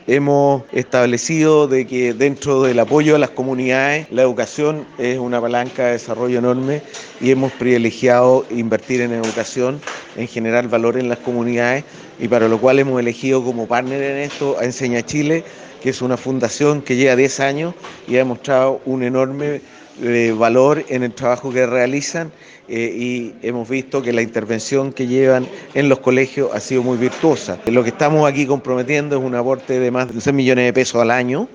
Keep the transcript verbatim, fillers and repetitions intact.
Hemos establecido de que dentro del apoyo a las comunidades, la educación es una palanca de desarrollo enorme y hemos privilegiado invertir en educación, en generar valor en las comunidades, y para lo cual hemos elegido como partner en esto a Enseña Chile, que es una fundación que lleva diez años y ha demostrado un enorme eh, valor en el trabajo que realizan, eh, y hemos visto que la intervención que llevan en los colegios ha sido muy virtuosa. Lo que estamos aquí comprometiendo es un aporte de más de seis millones de pesos al año